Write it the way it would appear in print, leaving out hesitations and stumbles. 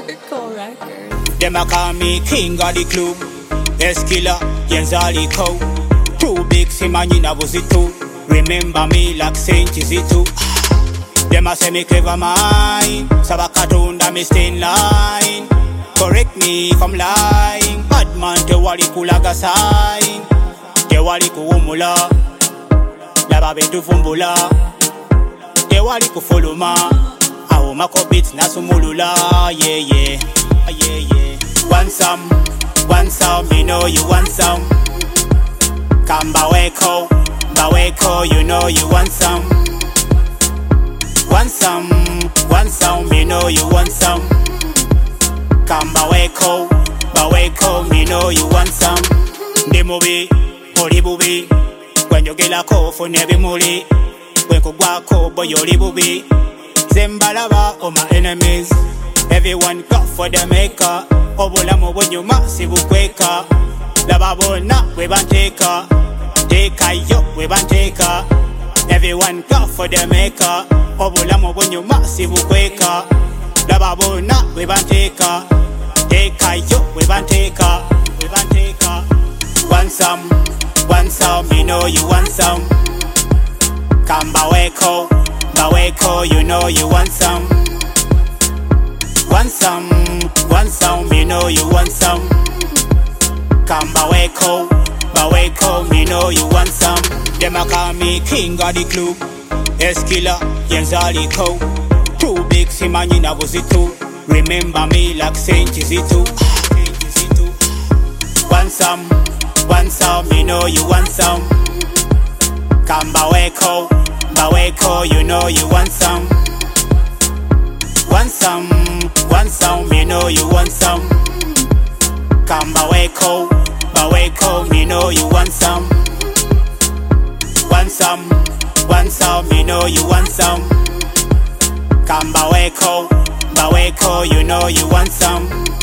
Hardcore record. Them a call me king of the club. Eskiller, Yenzali Cow. Too big, Simanina was it too. Remember me like Saint is it too. Them a say me clever mind. Sabakatunda me stay in line. Correct me if I'm lying. Bad man te wali kulaga sign. Te wali kuumula. Laba betu fumbula. Te wali kufoluma. Awo mako beats na sumulula. Yeah yeah. Yeah yeah. Want some, me know you want some. Come Baweko, you know you want some. Want some, me know you want some. Come Baweko, me know you want some. Ndimubi, olibubi. When you get a call for nebi muli. When you go boy olibubi. Zembalaba all my enemies. Everyone got for the maker. Obulamu bunyu masibu kweka. Lababona we banteka. Teka yo we banteka. Everyone got for the maker. Obulamu bunyu masibu kweka. Lababona we banteka. Teka yo we banteka. We banteka. Want some, me know you want some. Come Baweko, you know you want some. Want some, me know you want some. Come Baweko, me know you want some. Them a call me king of the club. Eskiller, Yenzali Cow. Too big, Simanina was it too. Remember me like Saint is it too. Want some, me know you want some. Come Baweko, you know you want some. Want some, me know you want some. Come Baweko, me know you want some. Want some, me know you want some. Come Baweko, you know you want some.